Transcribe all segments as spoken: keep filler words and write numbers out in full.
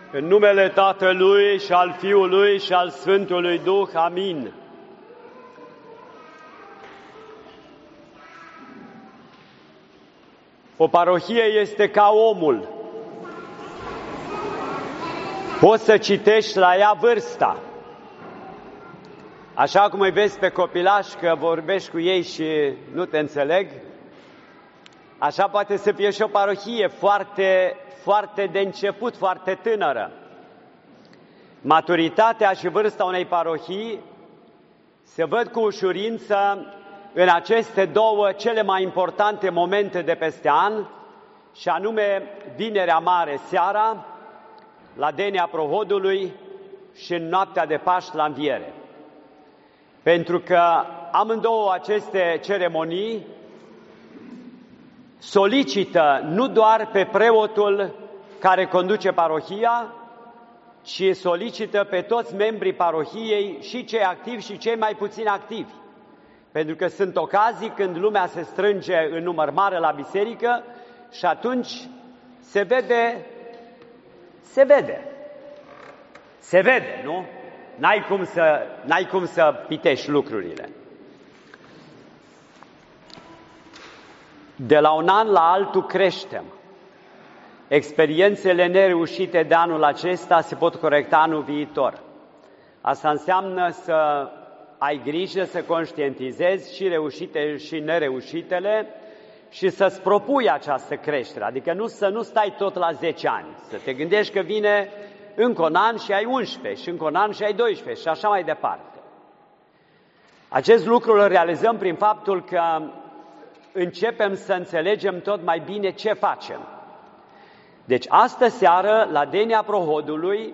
În numele Tatălui și al Fiului și al Sfântului Duh. Amin. O parohie este ca omul. Poți să citești la ea vârsta. Așa cum îi vezi pe copilași că vorbești cu ei și nu te înțeleg, așa poate să fie și o parohie foarte, foarte de început, foarte tânără. Maturitatea și vârsta unei parohii se văd cu ușurință în aceste două cele mai importante momente de peste an, și anume Vinerea Mare seara, la Denia Prohodului, și în noaptea de Paști la Înviere. Pentru că amândouă aceste ceremonii solicită nu doar pe preotul care conduce parohia, ci solicită pe toți membrii parohiei, și cei activi și cei mai puțin activi. Pentru că sunt ocazii când lumea se strânge în număr mare la biserică și atunci se vede, se vede, se vede, nu? N-ai cum să, n-ai cum să pitești lucrurile. De la un an la altul creștem. Experiențele nereușite de anul acesta se pot corecta anul viitor. Asta înseamnă să ai grijă să conștientizezi și reușite și nereușitele și să-ți propui această creștere. Adică nu să nu stai tot la zece ani, să te gândești că vine încă un an și ai unsprezece, și încă un an și ai doisprezece și așa mai departe. Acest lucru îl realizăm prin faptul că începem să înțelegem tot mai bine ce facem. Deci, astă seară, la Denia Prohodului,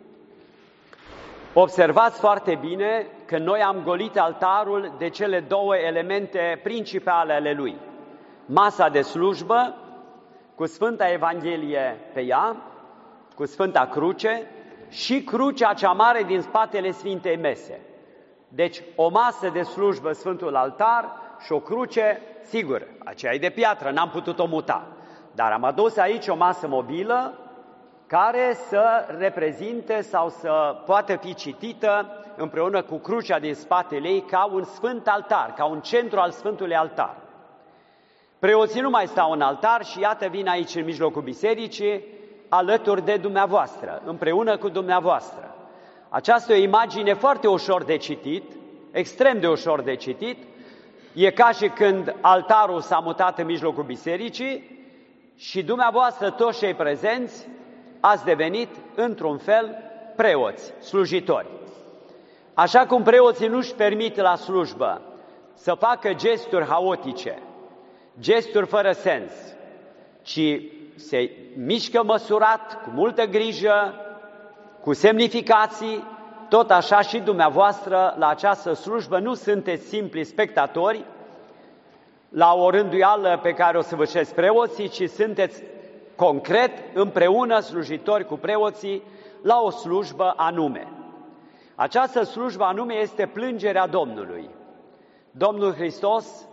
observați foarte bine că noi am golit altarul de cele două elemente principale ale lui. Masa de slujbă, cu Sfânta Evanghelie pe ea, cu Sfânta Cruce, și crucea cea mare din spatele Sfintei Mese. Deci, o masă de slujbă, Sfântul Altar, și o cruce, sigur, aceea e de piatră, n-am putut-o muta. Dar am adus aici o masă mobilă care să reprezinte sau să poată fi citită împreună cu crucea din spatele ei ca un sfânt altar, ca un centru al Sfântului Altar. Preoții nu mai stau în altar și iată vin aici în mijlocul bisericii alături de dumneavoastră, împreună cu dumneavoastră. Aceasta e o imagine foarte ușor de citit, extrem de ușor de citit. E ca și când altarul s-a mutat în mijlocul bisericii și dumneavoastră, toți cei prezenți, ați devenit, într-un fel, preoți, slujitori. Așa cum preoții nu-și permit la slujbă să facă gesturi haotice, gesturi fără sens, ci se mișcă măsurat, cu multă grijă, cu semnificații, tot așa și dumneavoastră la această slujbă nu sunteți simpli spectatori la o rânduială pe care o săvârșesc preoții, ci sunteți concret împreună slujitori cu preoții la o slujbă anume. Această slujbă anume este plângerea Domnului. Domnul Hristos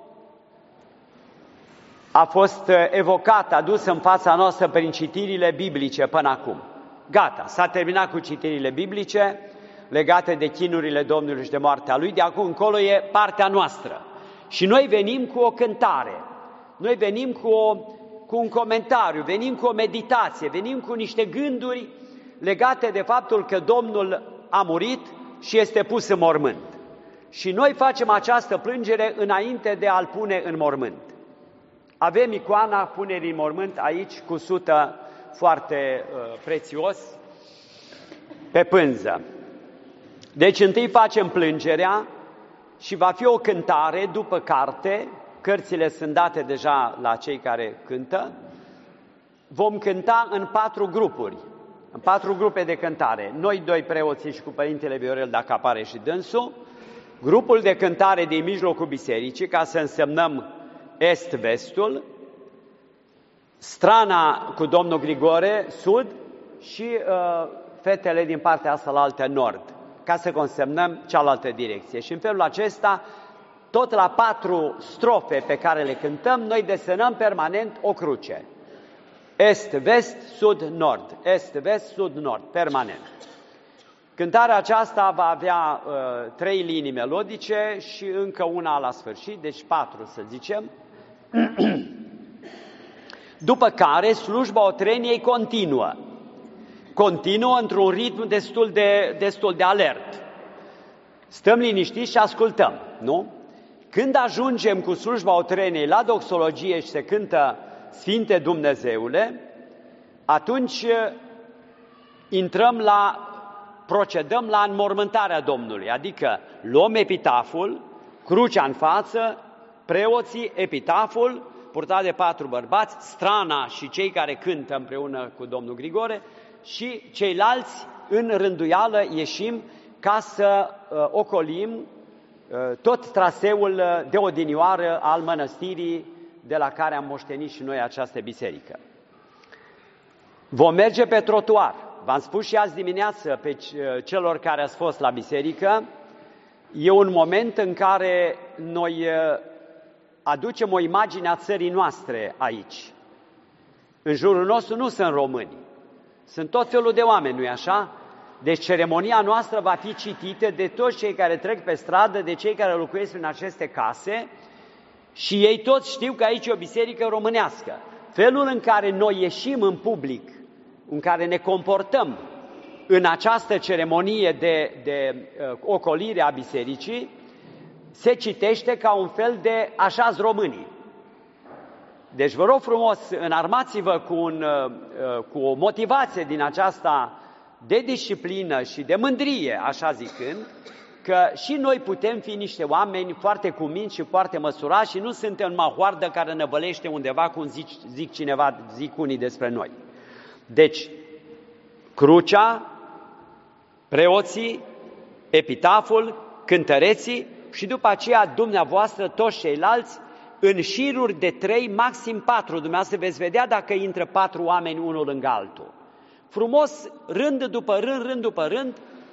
a fost evocat, adus în fața noastră prin citirile biblice până acum. Gata, s-a terminat cu citirile biblice legate de chinurile Domnului și de moartea Lui. De acum încolo e partea noastră. Și noi venim cu o cântare, noi venim cu, o, cu un comentariu, venim cu o meditație, venim cu niște gânduri legate de faptul că Domnul a murit și este pus în mormânt. Și noi facem această plângere înainte de a-L pune în mormânt. Avem icoana punerii în mormânt aici, cu sută foarte uh, prețios, pe pânză. Deci întâi facem plângerea și va fi o cântare după carte, cărțile sunt date deja la cei care cântă. Vom cânta în patru grupuri, în patru grupe de cântare. Noi doi preoții și cu Părintele Viorel, dacă apare și dânsul, grupul de cântare din mijlocul bisericii, ca să însemnăm est-vestul, strana cu domnul Grigore, sud, și uh, fetele din partea asta la altă, nord, ca să consemnăm cealaltă direcție. Și în felul acesta, tot la patru strofe pe care le cântăm, noi desenăm permanent o cruce. Est, vest, sud, nord. Est, vest, sud, nord, permanent. Cântarea aceasta va avea uh, trei linii melodice și încă una la sfârșit, deci patru să zicem. După care slujba otreniei continuă. Continuă într-un ritm destul de, destul de alert. Stăm liniștiți și ascultăm, nu? Când ajungem cu slujba otreniei la doxologie și se cântă Sfinte Dumnezeule, atunci intrăm la, procedăm la înmormântarea Domnului, adică luăm epitaful, crucea în față, preoții, epitaful, purtat de patru bărbați, strana și cei care cântă împreună cu domnul Grigore și ceilalți în rânduială ieșim ca să uh, ocolim uh, tot traseul de odinioară al mănăstirii de la care am moștenit și noi această biserică. Vom merge pe trotuar. V-am spus și azi dimineață pe celor care ați fost la biserică, e un moment în care noi aducem o imagine a țării noastre aici. În jurul nostru nu sunt români, sunt tot felul de oameni, nu-i așa? Deci ceremonia noastră va fi citită de toți cei care trec pe stradă, de cei care locuiesc în aceste case și ei toți știu că aici e o biserică românească. Felul în care noi ieșim în public, în care ne comportăm în această ceremonie de, de uh, ocolire a bisericii, se citește ca un fel de așa-s românii. Deci vă rog frumos, înarmați-vă cu, un, uh, cu o motivație din aceasta de disciplină și de mândrie, așa zicând, că și noi putem fi niște oameni foarte cuminți și foarte măsurați și nu suntem numai hoardă care năvălește undeva, cum zic, zic cineva, zic unii despre noi. Deci, crucea, preoții, epitaful, cântăreții și după aceea dumneavoastră, toți ceilalți, în șiruri de trei, maxim patru. Dumneavoastră veți vedea dacă intră patru oameni unul lângă altul. Frumos, rând după rând, rând după rând,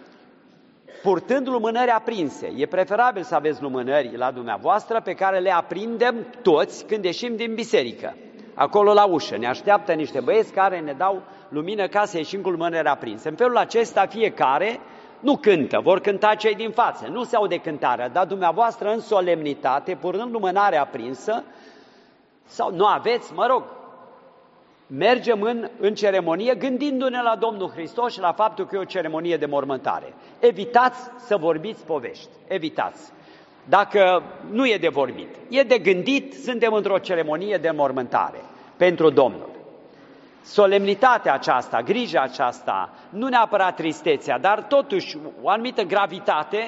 purtând lumânări aprinse. E preferabil să aveți lumânări la dumneavoastră pe care le aprindem toți când ieșim din biserică. Acolo la ușă ne așteaptă niște băieți care ne dau lumină ca să ieșim cu lumânări aprinse. În felul acesta fiecare nu cântă, vor cânta cei din față, nu se aude cântarea, dar dumneavoastră în solemnitate, purtând lumânarea aprinsă, sau nu aveți, mă rog, mergem în, în ceremonie gândindu-ne la Domnul Hristos și la faptul că e o ceremonie de mormântare. Evitați să vorbiți povești, evitați. Dacă nu e de vorbit, e de gândit, suntem într-o ceremonie de mormântare pentru Domnul. Solemnitatea aceasta, grija aceasta, nu neapărat tristețea, dar totuși o anumită gravitate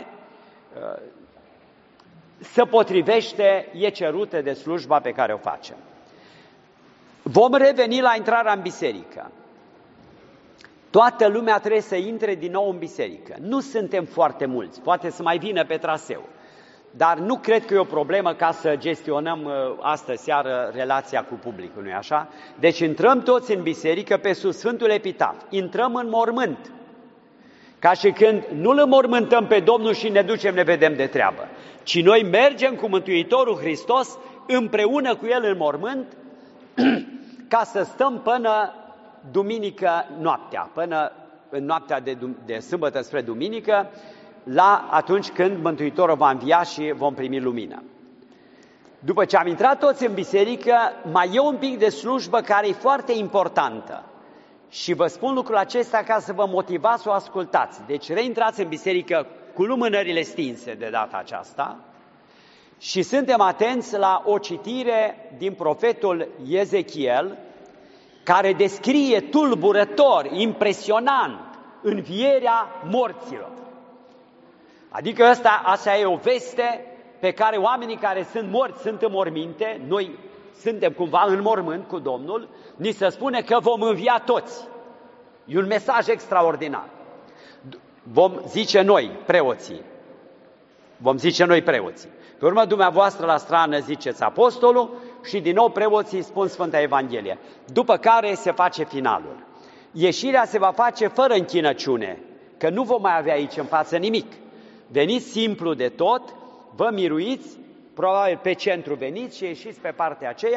se potrivește, e cerută de slujba pe care o facem. Vom reveni la intrarea în biserică. Toată lumea trebuie să intre din nou în biserică. Nu suntem foarte mulți, poate să mai vină pe traseu. Dar nu cred că e o problemă ca să gestionăm astă seară relația cu publicul, nu-i așa? Deci intrăm toți în biserică pe sub Sfântul Epitaf, intrăm în mormânt, ca și când nu-L înmormântăm pe Domnul și ne ducem, ne vedem de treabă, ci noi mergem cu Mântuitorul Hristos împreună cu El în mormânt, ca să stăm până duminică noaptea, până în noaptea de, de sâmbătă spre duminică, la atunci când Mântuitorul va învia și vom primi lumină. După ce am intrat toți în biserică, mai e un pic de slujbă care e foarte importantă. Și vă spun lucrul acesta ca să vă motivați să o ascultați. Deci reintrați în biserică cu lumânările stinse de data aceasta și suntem atenți la o citire din profetul Ezechiel, care descrie tulburător, impresionant, învierea morților. Adică asta, asta e o veste pe care oamenii care sunt morți sunt în morminte, noi suntem cumva în mormânt cu Domnul, ni se spune că vom învia toți. E un mesaj extraordinar. Vom zice noi, preoții, vom zice noi preoții. Pe urmă dumneavoastră la strană ziceți apostolul și din nou preoții spun Sfânta Evanghelie. După care se face finalul. Ieșirea se va face fără închinăciune, că nu vom mai avea aici în față nimic. Veniți simplu de tot, vă miruiți, probabil pe centru veniți și ieșiți pe partea aceea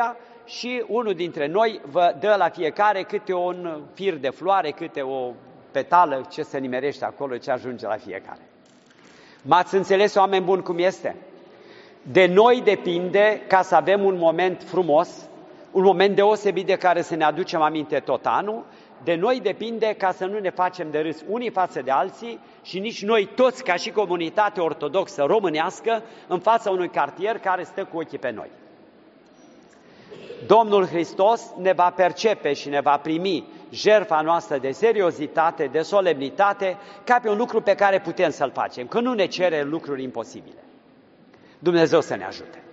și unul dintre noi vă dă la fiecare câte un fir de floare, câte o petală, ce se nimerește acolo, ce ajunge la fiecare. M-ați înțeles, oameni buni, cum este? De noi depinde ca să avem un moment frumos, un moment deosebit de care să ne aducem aminte tot anul, de noi depinde ca să nu ne facem de râs unii față de alții și nici noi toți, ca și comunitate ortodoxă românească, în fața unui cartier care stă cu ochii pe noi. Domnul Hristos ne va percepe și ne va primi jertfa noastră de seriozitate, de solemnitate, ca pe un lucru pe care putem să-l facem, că nu ne cere lucruri imposibile. Dumnezeu să ne ajute!